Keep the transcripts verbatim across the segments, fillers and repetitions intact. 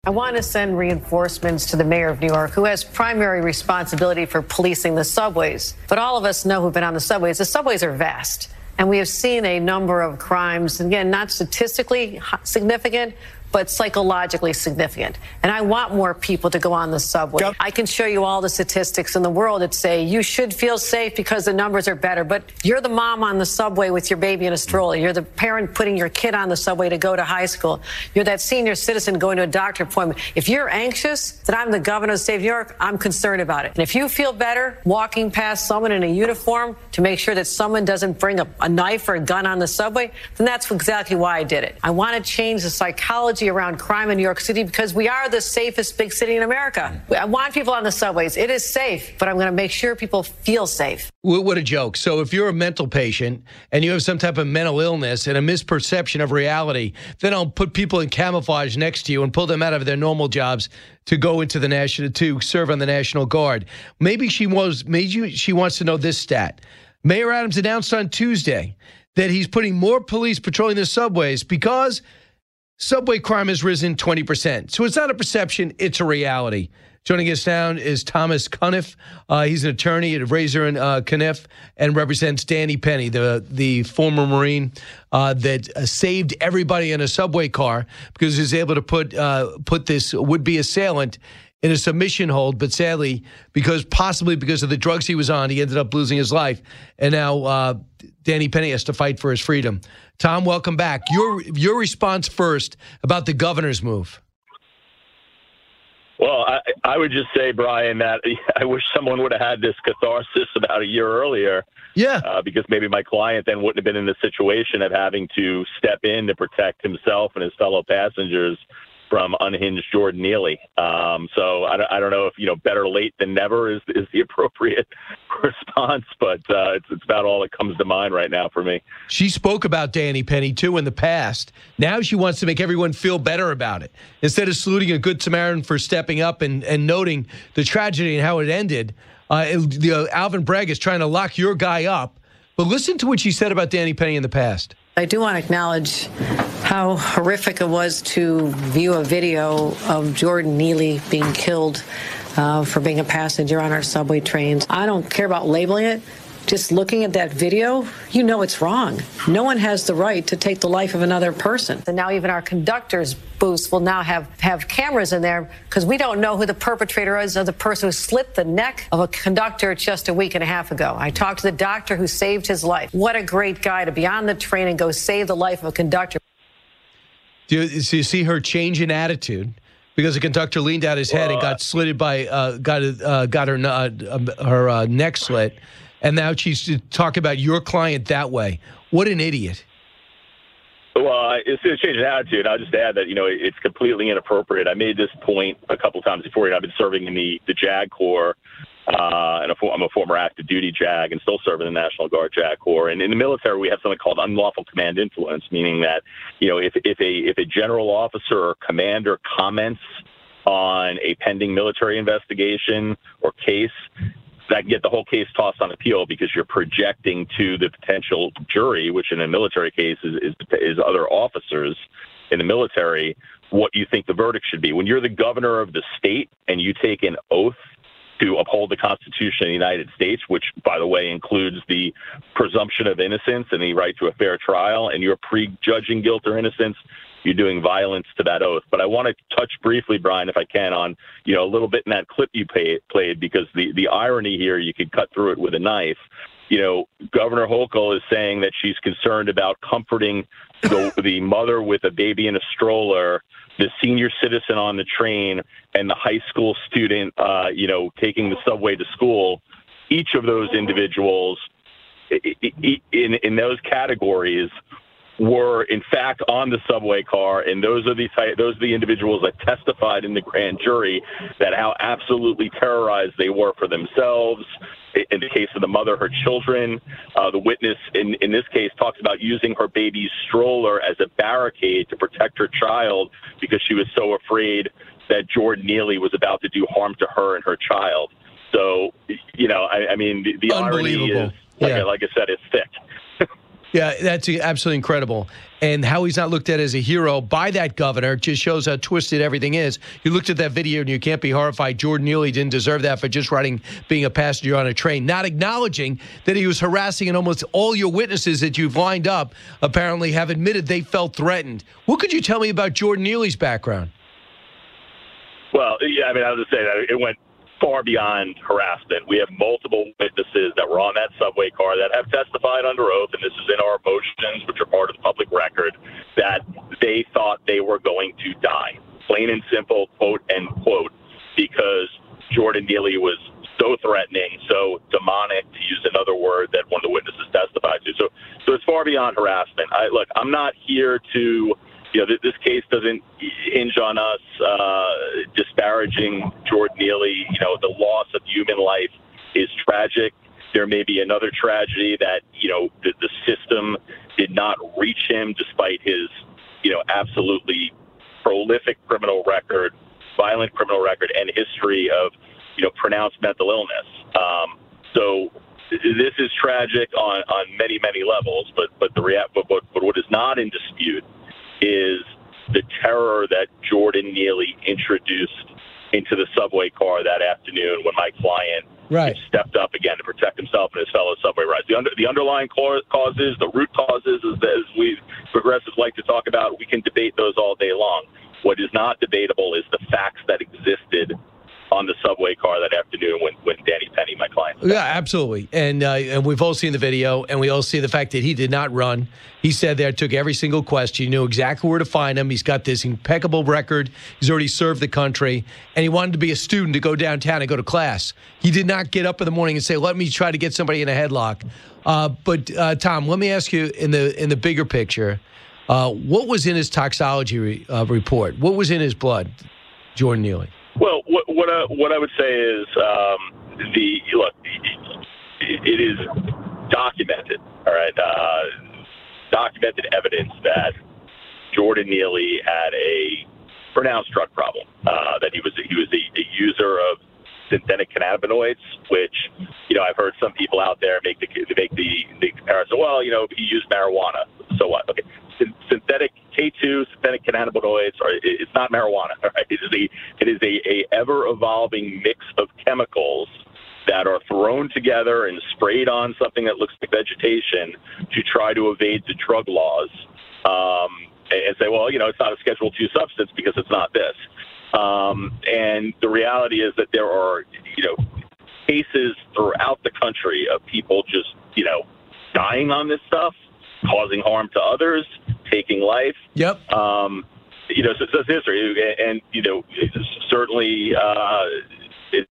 I want to send reinforcements to the mayor of New York, who has primary responsibility for policing the subways. But all of us know who've been on the subways. The subways are vast, and we have seen a number of crimes, again, not statistically significant, but psychologically significant. And I want more people to go on the subway. Yep. I can show you all the statistics in the world that say you should feel safe because the numbers are better. But you're the mom on the subway with your baby in a stroller. You're the parent putting your kid on the subway to go to high school. You're that senior citizen going to a doctor appointment. If you're anxious that I'm the governor of the state of New York, I'm concerned about it. And if you feel better walking past someone in a uniform to make sure that someone doesn't bring a, a knife or a gun on the subway, then that's exactly why I did it. I want to change the psychology around crime in New York City because we are the safest big city in America. I want people on the subways. It is safe, but I'm going to make sure people feel safe. What a joke. So if you're a mental patient and you have some type of mental illness and a misperception of reality, then I'll put people in camouflage next to you and pull them out of their normal jobs to go into the national, to serve on the National Guard. Maybe she was, maybe she wants to know this stat. Mayor Adams announced on Tuesday that he's putting more police patrolling the subways because subway crime has risen twenty percent. So it's not a perception, it's a reality. Joining us now is Thomas Cunniff. Uh, he's an attorney at Razor and uh, Cunniff and represents Danny Penny, the the former Marine uh, that uh, saved everybody in a subway car because he was able to put uh, put this would-be assailant in a submission hold, but sadly, because possibly because of the drugs he was on, he ended up losing his life. And now uh, Danny Penny has to fight for his freedom. Tom, welcome back. Your your response first about the governor's move. Well, I, I would just say, Brian, that I wish someone would have had this catharsis about a year earlier. Yeah. Uh, because maybe my client then wouldn't have been in the situation of having to step in to protect himself and his fellow passengers from unhinged Jordan Neely. Um, so I don't, I don't know if, you know, better late than never is, is the appropriate response, but uh, it's, it's about all that comes to mind right now for me. She spoke about Danny Penny, too, in the past. Now she wants to make everyone feel better about it. Instead of saluting a good Samaritan for stepping up and, and noting the tragedy and how it ended, uh, it, the, uh, Alvin Bragg is trying to lock your guy up. But listen to what she said about Danny Penny in the past. I do want to acknowledge how horrific it was to view a video of Jordan Neely being killed uh, for being a passenger on our subway trains. I don't care about labeling it. Just looking at that video, you know it's wrong. No one has the right to take the life of another person. And now even our conductors' booths will now have, have cameras in there because we don't know who the perpetrator is of the person who slit the neck of a conductor just a week and a half ago. I talked to the doctor who saved his life. What a great guy to be on the train and go save the life of a conductor. Do you, so you see her change in attitude because the conductor leaned out his head well, and got slitted by, uh, got uh, got her uh, her uh, neck slit. And now she's talking about your client that way. What an idiot. Well, it's a change in attitude. I'll just add that, you know, it's completely inappropriate. I made this point a couple times before. You know, I've been serving in the, the JAG Corps, uh, and a, I'm a former active duty JAG and still serving in the National Guard JAG Corps. And in the military, we have something called unlawful command influence, meaning that, you know, if, if, a, if a general officer or commander comments on a pending military investigation or case, that can get the whole case tossed on appeal because you're projecting to the potential jury, which in a military case is, is, is other officers in the military, what you think the verdict should be. When you're the governor of the state and you take an oath to uphold the Constitution of the United States, which, by the way, includes the presumption of innocence and the right to a fair trial, and you're prejudging guilt or innocence, you're doing violence to that oath. But I want to touch briefly, Brian, if I can, on, you know, a little bit in that clip you pay, played, because the, the irony here, you could cut through it with a knife. You know, Governor Hochul is saying that she's concerned about comforting the, the mother with a baby in a stroller, the senior citizen on the train, and the high school student, uh, you know, taking the subway to school. Each of those individuals in, in those categories were in fact on the subway car, and those are the those are the individuals that testified in the grand jury that how absolutely terrorized they were for themselves. In the case of the mother, her children, uh, the witness in, in this case talks about using her baby's stroller as a barricade to protect her child because she was so afraid that Jordan Neely was about to do harm to her and her child. So, you know, I, I mean, the, the irony is, like, yeah. I, like I said, it's thick. Yeah, that's absolutely incredible. And how he's not looked at as a hero by that governor just shows how twisted everything is. You looked at that video and you can't be horrified. Jordan Neely didn't deserve that for just riding, being a passenger on a train, not acknowledging that he was harassing, and almost all your witnesses that you've lined up apparently have admitted they felt threatened. What could you tell me about Jordan Neely's background? Well, yeah, I mean, I was just saying that it went far beyond harassment. We have multiple witnesses that were on that subway car that have testified under oath, and this is in our motions, which are part of the public record, that they thought they were going to die. Plain and simple, quote, end quote, because Jordan Neely was so threatening, so demonic, to use another word that one of the witnesses testified to. So, so it's far beyond harassment. I, look, I'm not here to... You know, this case doesn't hinge on us uh, disparaging Jordan Neely. You know, the loss of human life is tragic. There may be another tragedy that, you know, the, the system did not reach him despite his, you know, absolutely prolific criminal record, violent criminal record, and history of, you know, pronounced mental illness. Um, so this is tragic on, on many, many levels. But but the rea- but, but, but what is not in dispute is the terror that Jordan Neely introduced into the subway car that afternoon when my client right. stepped up again to protect himself and his fellow subway riders. The, under, the underlying causes, the root causes, as, as we progressives like to talk about, we can debate those all day long. What is not debatable is the facts that existed on the subway car that afternoon when, when Danny Penny, my client. Yeah, absolutely. And uh, and we've all seen the video, and we all see the fact that he did not run. He said there, took every single question. He knew exactly where to find him. He's got this impeccable record. He's already served the country, and he wanted to be a student to go downtown and go to class. He did not get up in the morning and say, let me try to get somebody in a headlock. Uh, but, uh, Tom, let me ask you, in the in the bigger picture, uh, what was in his toxicology re, uh, report? What was in his blood, Jordan Neely? Well, what what, uh, what I would say is um, the look. It, it is documented, all right. Uh, documented evidence that Jordan Neely had a pronounced drug problem. Uh, that he was he was a, a user of synthetic cannabinoids, which you know I've heard some people out there make the make the, the comparison. Well, you know he used marijuana, so what? Okay. Synthetic K two, synthetic cannabinoids, are, it's not marijuana. Right? It is a it is a, a ever evolving mix of chemicals that are thrown together and sprayed on something that looks like vegetation to try to evade the drug laws, um, and say, well, you know, it's not a Schedule two substance because it's not this. Um, and the reality is that there are, you know, cases throughout the country of people just, you know, dying on this stuff, causing harm to others, taking life. Yep. Um, you know, so it's history. And, and you know, certainly uh, it,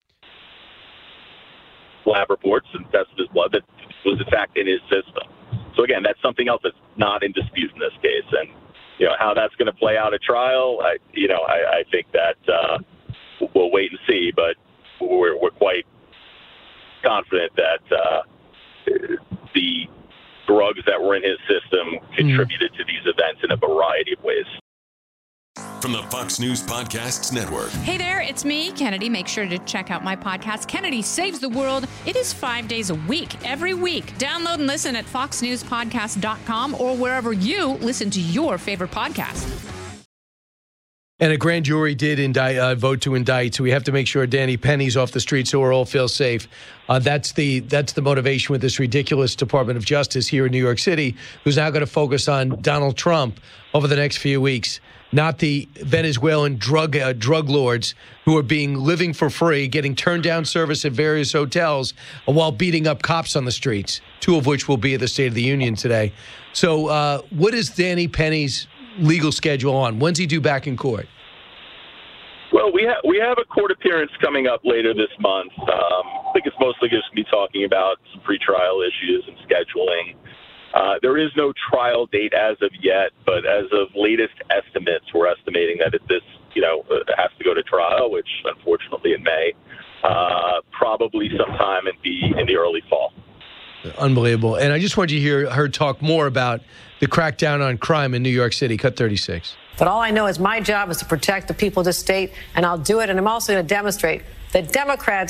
lab reports and tested his blood that was, in fact, in his system. So, again, that's something else that's not in dispute in this case. And, you know, how that's going to play out at trial, I, you know, I, I think that uh, we'll wait and see. But we're, we're quite confident that uh, the drugs that were in his system contributed mm. to these events in a variety of ways. From the Fox News Podcasts Network. Hey there, it's me, Kennedy. Make sure to check out my podcast, Kennedy Saves the World. It is five days a week, every week. Download and listen at fox news podcast dot com or wherever you listen to your favorite podcast. And a grand jury did indict, uh, vote to indict, so we have to make sure Danny Penny's off the street so we all feel safe. Uh, that's the that's the motivation with this ridiculous Department of Justice here in New York City, who's now going to focus on Donald Trump over the next few weeks, not the Venezuelan drug uh, drug lords who are being living for free, getting turned down service at various hotels while beating up cops on the streets, two of which will be at the State of the Union today. So uh, what is Danny Penny's legal schedule on? When's he due back in court? Well, we have we have a court appearance coming up later this month. Um, I think it's mostly just going to be talking about some pretrial issues and scheduling. Uh, there is no trial date as of yet, but as of latest estimates, we're estimating that if this, you know, has to go to trial, which unfortunately in May, uh, probably sometime in the in the early fall. Unbelievable. And I just wanted you to hear her talk more about the crackdown on crime in New York City. Cut thirty-six. But all I know is my job is to protect the people of this state, and I'll do it. And I'm also going to demonstrate that Democrats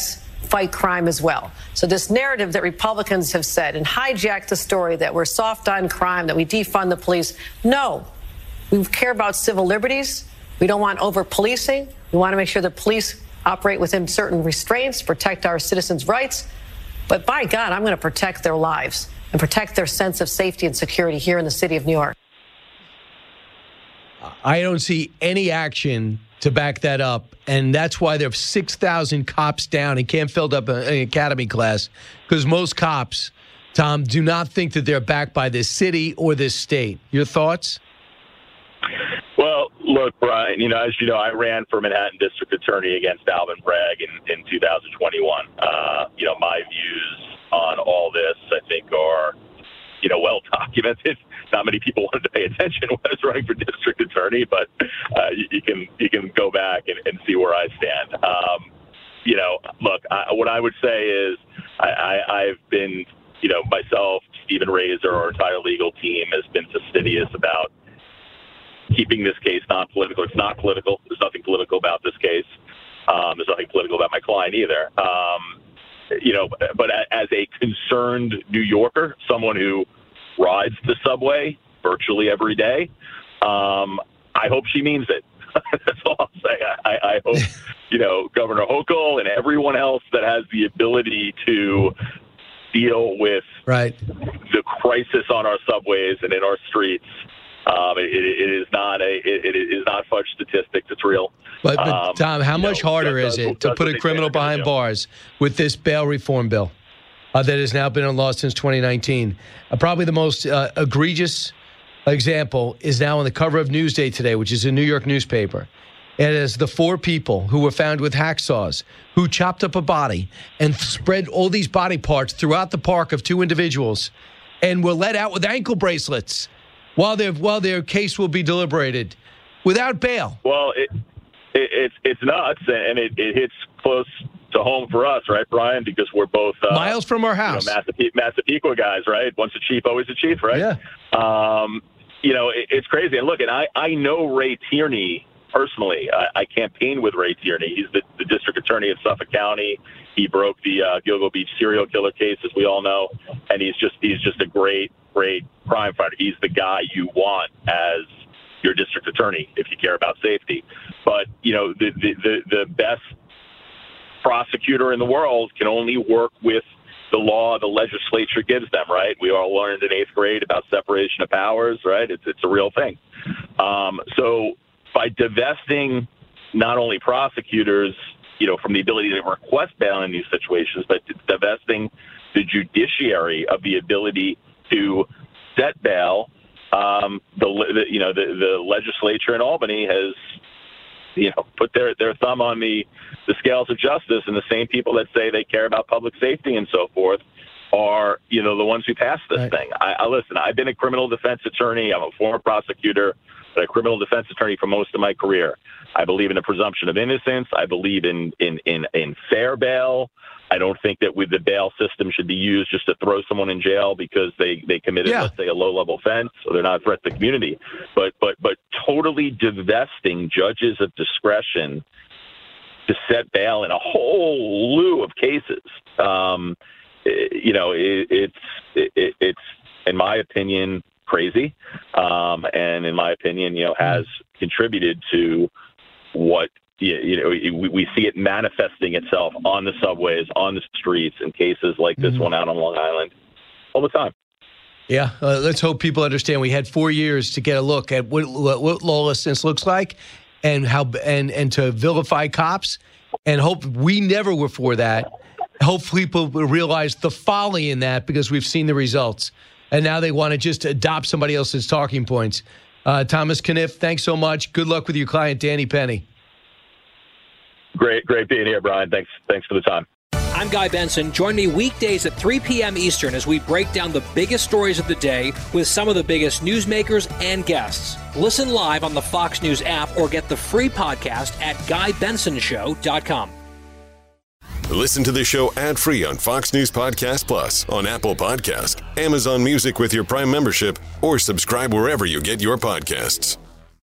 fight crime as well. So this narrative that Republicans have said and hijacked the story that we're soft on crime, that we defund the police. No, we care about civil liberties. We don't want over-policing. We want to make sure the police operate within certain restraints, protect our citizens' rights. But by God, I'm going to protect their lives and protect their sense of safety and security here in the city of New York. I don't see any action to back that up, and that's why there are six thousand cops down and can't fill up an academy class, because most cops, Tom, do not think that they're backed by this city or this state. Your thoughts? Well, look, Brian, you know, as you know, I ran for Manhattan District Attorney against Alvin Bragg in, in two thousand twenty-one. Uh, you know, my views on all this, I think, are, you know, well documented. Not many people wanted to pay attention when I was running for district attorney, but uh, you, you can you can go back and, and see where I stand. Um, you know, look, I, what I would say is I, I, I've been, you know, myself, Stephen Razor, our entire legal team has been fastidious about keeping this case non-political. It's not political. There's nothing political about this case. Um, there's nothing political about my client either. Um, you know, but as a concerned New Yorker, someone who rides the subway virtually every day, um, I hope she means it. That's all I'll say. I, I hope, you know, Governor Hochul and everyone else that has the ability to deal with right. the crisis on our subways and in our streets. Um, it, it is not a it, it is not fudge statistics. It's real. But, but um, Tom, how much know, harder does, is it to does put a criminal behind bars with this bail reform bill uh, that has now been on law since twenty nineteen? Uh, probably the most uh, egregious example is now on the cover of Newsday today, which is a New York newspaper. It is the four people who were found with hacksaws who chopped up a body and spread all these body parts throughout the park of two individuals and were let out with ankle bracelets while their while their case will be deliberated without bail. Well, it, it, it's it's nuts, and it, it hits close to home for us, right, Brian? Because we're both uh, miles from our house, you know, Massape- Massapequa guys, right? Once a chief, always a chief, right? Yeah. Um, you know, it, it's crazy. And look, and I, I know Ray Tierney personally. I, I campaigned with Ray Tierney. He's the, the district attorney of Suffolk County. He broke the uh, Gilgo Beach serial killer case, as we all know, and he's just he's just a great, great crime fighter. He's the guy you want as your district attorney if you care about safety. But you know, the the the, the best prosecutor in the world can only work with the law the legislature gives them, right? We all learned in eighth grade about separation of powers, right? It's it's a real thing. Um, so by divesting not only prosecutors, you know, from the ability to request bail in these situations, but divesting the judiciary of the ability to set bail, um, the, the you know the, the legislature in Albany has you know put their, their thumb on the, the scales of justice, and the same people that say they care about public safety and so forth are you know the ones who passed this right. thing. I, I listen. I've been a criminal defense attorney. I'm a former prosecutor, but a criminal defense attorney for most of my career. I believe in a presumption of innocence. I believe in in in, in fair bail. I don't think that with the bail system should be used just to throw someone in jail because they, they committed, yeah. let's say, a low-level offense, or they're not a threat to the community. But but but totally divesting judges of discretion to set bail in a whole slew of cases, um, you know, it, it's it, it's in my opinion crazy, um, and in my opinion, you know, has contributed to what. You know, we see it manifesting itself on the subways, on the streets, in cases like this mm-hmm. one out on Long Island all the time. Yeah, uh, let's hope people understand. We had four years to get a look at what, what lawlessness looks like, and how and and to vilify cops, and hope we never were for that. Hope people will realize the folly in that, because we've seen the results, and now they want to just adopt somebody else's talking points. Uh, Thomas Kenniff, thanks so much. Good luck with your client, Danny Penny. Great, great being here, Brian. Thanks, thanks for the time. I'm Guy Benson. Join me weekdays at three p.m. Eastern as we break down the biggest stories of the day with some of the biggest newsmakers and guests. Listen live on the Fox News app or get the free podcast at guy benson show dot com. Listen to the show ad-free on Fox News Podcast Plus, on Apple Podcast, Amazon Music with your Prime membership, or subscribe wherever you get your podcasts.